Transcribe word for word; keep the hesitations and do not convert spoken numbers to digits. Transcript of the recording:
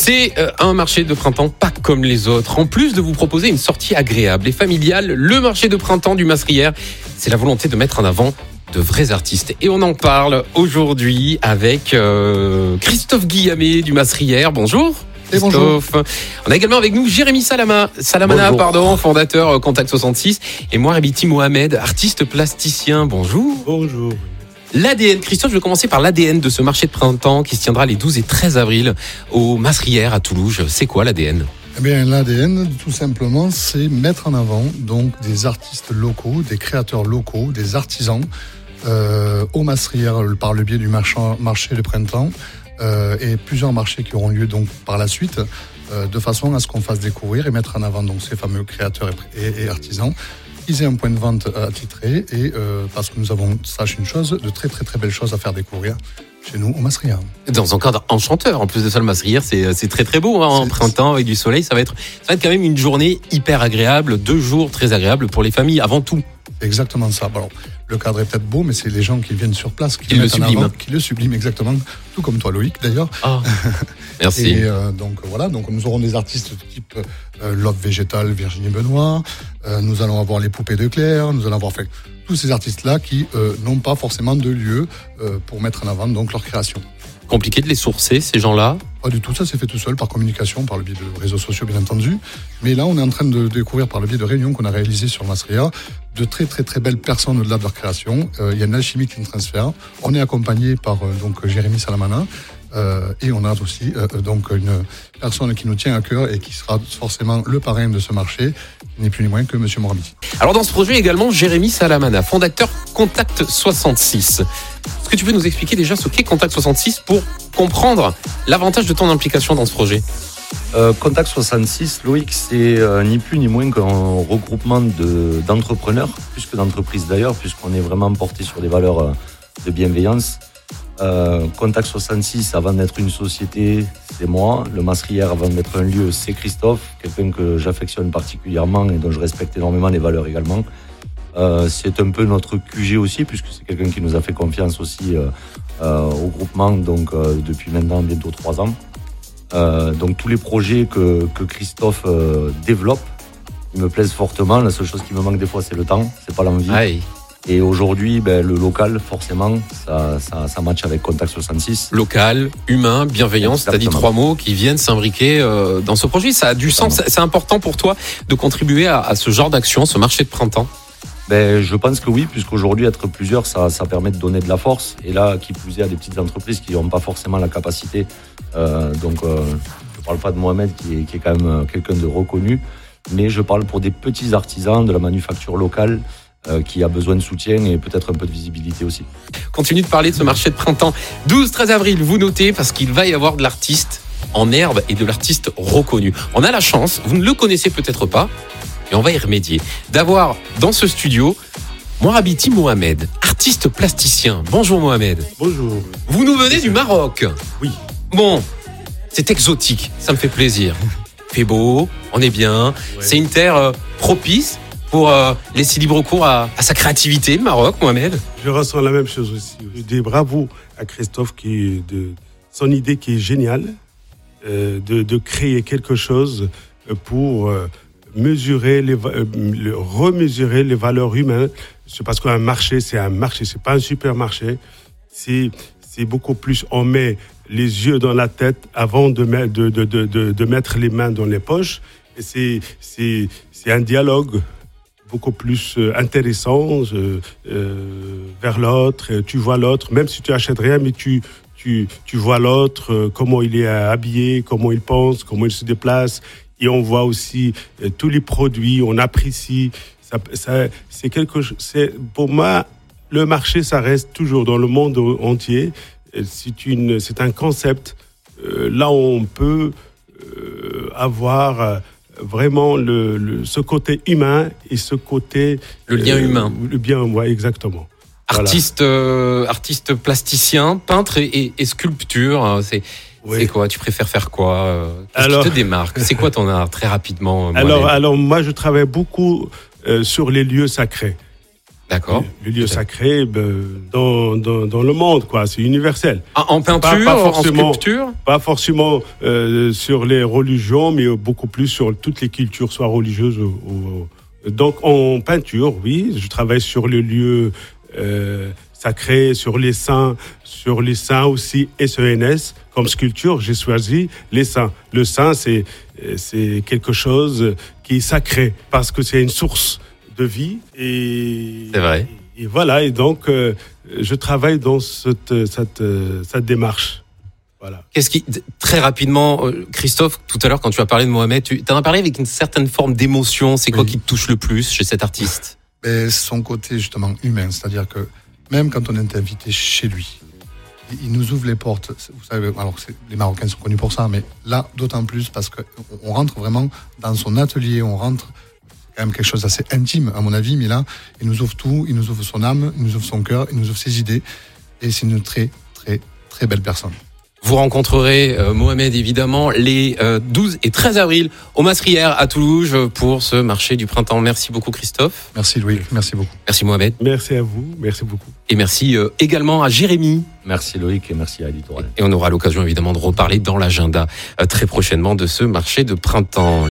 C'est un marché de printemps pas comme les autres. En plus de vous proposer une sortie agréable et familiale, le marché de printemps du Masrière, c'est la volonté de mettre en avant de vrais artistes. Et on en parle aujourd'hui avec euh, Christophe Guillamet du Masrière. Bonjour. Et bonjour. On a également avec nous Jérémy Salama, Salamana, bonjour. pardon, fondateur Contact soixante-six, et moi Rabiti Mohamed, artiste plasticien. Bonjour. Bonjour. L'A D N, Christophe, je vais commencer par l'A D N de ce marché de printemps qui se tiendra les douze et treize avril au Masrière à Toulouse. C'est quoi l'A D N ? Eh bien, l'A D N, tout simplement, c'est mettre en avant donc des artistes locaux, des créateurs locaux, des artisans euh, au Masrière par le biais du marchand, marché de printemps euh, et plusieurs marchés qui auront lieu donc par la suite, euh, de façon à ce qu'on fasse découvrir et mettre en avant donc ces fameux créateurs et, et, et artisans. Ils aient un point de vente attitré et euh, parce que nous avons, sache une chose, de très très très belles choses à faire découvrir chez nous au Masrière. Dans un cadre enchanteur. En plus de ça, le Masrière, c'est, c'est très très beau hein, en printemps avec du soleil. Ça va être, ça va être quand même une journée hyper agréable, deux jours très agréables pour les familles avant tout. C'est exactement ça. Alors, le cadre est peut-être beau, mais c'est les gens qui viennent sur place qui, qui le, le subliment. Avant, qui le subliment exactement, tout comme toi Loïc d'ailleurs. Oh, merci. Et euh, donc voilà, donc nous aurons des artistes de type euh, Love Végétal, Virginie Benoît. Euh, nous allons avoir les Poupées de Claire. Nous allons avoir fait tous ces artistes-là qui euh, n'ont pas forcément de lieu euh, pour mettre en avant donc leur création. Compliqué de les sourcer, ces gens-là ? Pas du tout, ça c'est fait tout seul par communication, par le biais de réseaux sociaux bien entendu. Mais là on est en train de découvrir par le biais de réunions qu'on a réalisées sur Masrière de très très très belles personnes au-delà de leur création. Euh, il y a une alchimie qui nous transfère. On est accompagné par euh, donc Jérémy Salamana euh, et on a aussi euh, donc une personne qui nous tient à cœur et qui sera forcément le parrain de ce marché, ni plus ni moins que Monsieur Morabiti. Alors dans ce projet également Jérémy Salamana, fondateur Contact soixante-six. Est-ce que tu peux nous expliquer déjà ce qu'est Contact soixante-six pour comprendre l'avantage de ton implication dans ce projet ? euh, Contact soixante-six, Loïc, c'est euh, ni plus ni moins qu'un regroupement de, d'entrepreneurs, plus que d'entreprises d'ailleurs, puisqu'on est vraiment porté sur des valeurs euh, de bienveillance. Euh, Contact soixante-six, avant d'être une société, c'est moi. Le Masrière, avant d'être un lieu, c'est Christophe, quelqu'un que j'affectionne particulièrement et dont je respecte énormément les valeurs également. Euh, c'est un peu notre Q G aussi, puisque c'est quelqu'un qui nous a fait confiance aussi euh, euh, au groupement donc, euh, depuis maintenant bientôt trois ans. Euh, donc tous les projets que, que Christophe euh, développe, ils me plaisent fortement. La seule chose qui me manque des fois, c'est le temps, c'est pas l'envie. Aïe. Et aujourd'hui, ben, le local, forcément, ça, ça, ça match avec Contact soixante-six. Local, humain, bienveillance, tu as dit trois mots qui viennent s'imbriquer euh, dans ce projet. Ça a du sens, c'est important pour toi de contribuer à, à ce genre d'action, ce marché de printemps ? Ben, je pense que oui, puisqu'aujourd'hui, être plusieurs, ça, ça permet de donner de la force. Et là, qui plus est, à des petites entreprises qui n'ont pas forcément la capacité. Euh, donc, euh, je ne parle pas de Mohamed, qui est, qui est quand même quelqu'un de reconnu, mais je parle pour des petits artisans de la manufacture locale euh, qui a besoin de soutien et peut-être un peu de visibilité aussi. Continue de parler de ce marché de printemps. douze treize avril, vous notez, parce qu'il va y avoir de l'artiste en herbe et de l'artiste reconnu. On a la chance, vous ne le connaissez peut-être pas, et on va y remédier, d'avoir dans ce studio Morabiti Mohamed, artiste plasticien. Bonjour Mohamed. Bonjour. Vous nous venez du Maroc. Oui. Bon, c'est exotique, ça me fait plaisir. Il fait beau, on est bien, ouais. C'est une terre euh, propice pour euh, laisser libre cours à, à sa créativité, le Maroc, Mohamed. Je ressens la même chose aussi. Je dis bravo à Christophe, qui de son idée qui est géniale, euh, de, de créer quelque chose pour... Euh, mesurer les, euh, remesurer les valeurs humaines. C'est parce qu'un marché, c'est un marché, c'est pas un supermarché. C'est, c'est beaucoup plus, on met les yeux dans la tête avant de, met, de, de, de, de, de mettre les mains dans les poches. Et c'est, c'est, c'est un dialogue beaucoup plus intéressant euh, euh, vers l'autre. Tu vois l'autre, même si tu achètes rien, mais tu, tu, tu vois l'autre, euh, comment il est habillé, comment il pense, comment il se déplace. Et on voit aussi euh, tous les produits, on apprécie. Ça, ça, c'est quelque chose. C'est, pour moi, le marché, ça reste toujours dans le monde entier. C'est, une, c'est un concept. Euh, là, on peut euh, avoir euh, vraiment le, le, ce côté humain et ce côté... Le lien euh, humain. Le bien, ouais, exactement. Artiste, voilà. euh, artiste plasticien, peintre et, et, et sculpture, c'est... Oui. C'est quoi ? Tu préfères faire quoi ? Qu'est-ce alors, qui te démarque ? C'est quoi ton art, très rapidement ? Alors, alors, moi, je travaille beaucoup euh, sur les lieux sacrés. D'accord. Le lieu sacré ben, dans, dans, dans le monde, quoi. C'est universel. Ah, en peinture, Pas- pas forcément. en sculpture. Pas forcément euh, sur les religions, mais beaucoup plus sur toutes les cultures, soit religieuses ou... ou- Donc, en peinture, oui, je travaille sur le lieu euh, sacré, sur les saints, sur les saints aussi, S E N S. Comme sculpture, j'ai choisi les saints. Le saint, c'est, c'est quelque chose qui est sacré, parce que c'est une source de vie. Et, C'est vrai. Et, et voilà, et donc, euh, je travaille dans cette, cette, cette démarche. Voilà. Qu'est-ce qui, très rapidement, euh, Christophe, tout à l'heure, quand tu as parlé de Mohamed, tu en as parlé avec une certaine forme d'émotion. C'est quoi Oui. qui te touche le plus chez cet artiste? Mais son côté justement humain, c'est-à-dire que même quand on est invité chez lui, il- il nous ouvre les portes. Vous savez, alors c'est- les Marocains sont connus pour ça, mais là d'autant plus parce que on rentre vraiment dans son atelier, on rentre c'est quand même quelque chose d'assez intime à mon avis, mais là il nous ouvre tout, il nous ouvre son âme, il nous ouvre son cœur, il nous ouvre ses idées, et c'est une très très très belle personne. Vous rencontrerez euh, Mohamed évidemment les euh, douze et treize avril au Masrière à Toulouse pour ce marché du printemps. Merci beaucoup Christophe. Merci Louis, merci beaucoup. Merci Mohamed. Merci à vous, merci beaucoup. Et merci euh, également à Jérémy. Merci Loïc et merci à Littoral. Et on aura l'occasion évidemment de reparler dans l'agenda euh, très prochainement de ce marché de printemps.